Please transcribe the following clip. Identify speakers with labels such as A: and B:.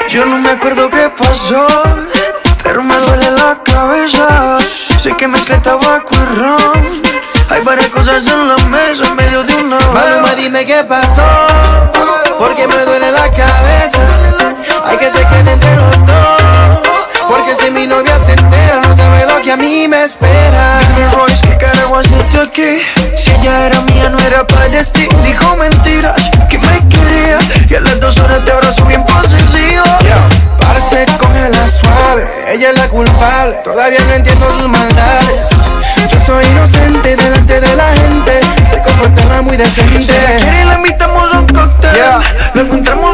A: Yo no me acuerdo qué pasó, pero me duele la cabeza. Sé que mezclé tabaco y ron. Hay varias cosas en la mesa en medio de una
B: Maluma, dime qué pasó, porque me duele la cabeza. Hay que se quede entre los dos, porque si mi novia se entera no sabe lo que a mí me espera.
A: Dime Royce, ¿qué carajo haces aquí? Si ella era mía, no era para ti. Dijo mentiras, que me quería, y a las 2 horas te abrazo bien posesivo.
B: Parce, cógela suave, ella es la culpable. Todavía no entiendo sus maldades. Yo soy inocente delante de la gente, se comportaba muy decente.
A: Si quiere la invitamos a un cóctel, lo encontramos